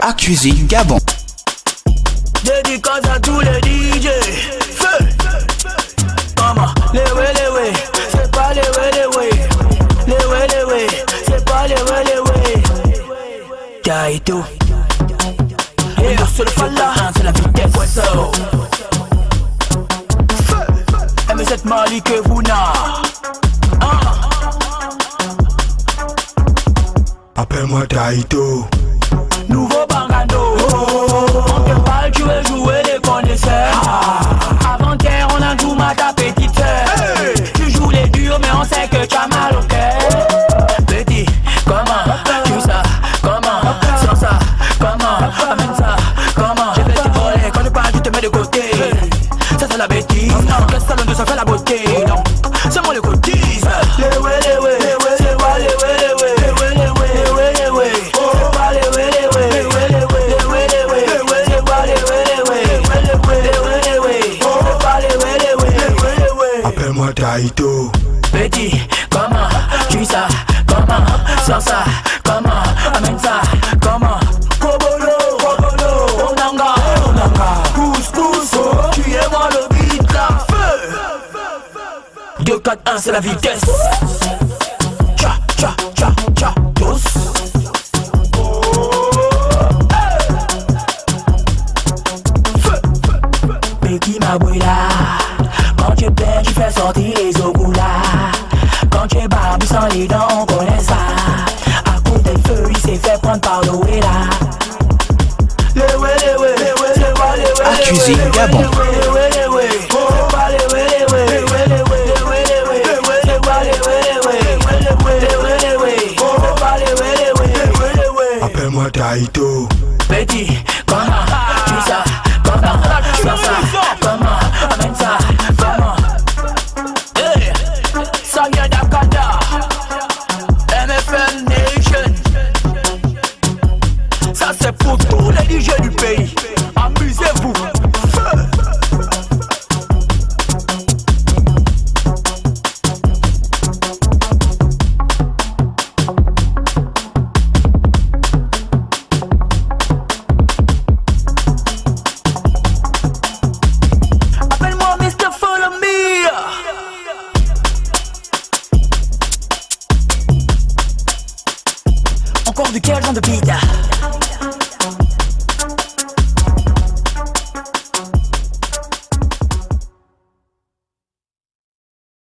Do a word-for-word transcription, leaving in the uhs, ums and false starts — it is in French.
Accusé Gabon. Dédicace à tous les D J. Feu. Maman, les way, les way. C'est pas les way, les way. Les way, les way. C'est pas les way, les way. Kaito. Et le seul falla, c'est la vitesse. Feu. M sept Mali que vous n'a. Appelle-moi Taito. Nouveau Bangando. On te parle, tu veux jouer les connaisseurs. Avant-hier, on a tout ma ta petite sœur. Tu joues les durs, mais on sait que tu as mal au cœur. Petit, comment tu ça? Comment sans ça? Comment amène ça? Comment je vais te voler? Quand je parle, tu te mets de côté. Ça, c'est la bêtise. Quel salon de ça fait la beauté? Non, c'est moi le cotise. Les ouais, les ouais, les ouais, c'est moi les ouais, les ouais. Appelle-moi Taito. Petit, comment tu ça? Comment sans ça? Comment amène ça? Comment Kobolo, Kobolo, Onanga, Onanga, pousse, pousse, tu es moi le beat là. Feu. Deux, quatre, un, c'est la vitesse. Tcha, tcha, tcha, tcha, tous. Feu. Petit Mabouila. Quand tu plais, tu fais sortir les ogoulas. Quand tu es barbu sans les dents, on connaît ça. À coup de feu, il s'est fait prendre par le là. Accusé Gabon. Appelle-moi Taito. Petit, comment tu ça? Comment sans ça? Comment amène ça? Comment? Hey, Sanya Dakada, M F L Nation. Ça c'est pour tous les D J du pays. Amusez-vous. Feu. Encore du quel genre de beat?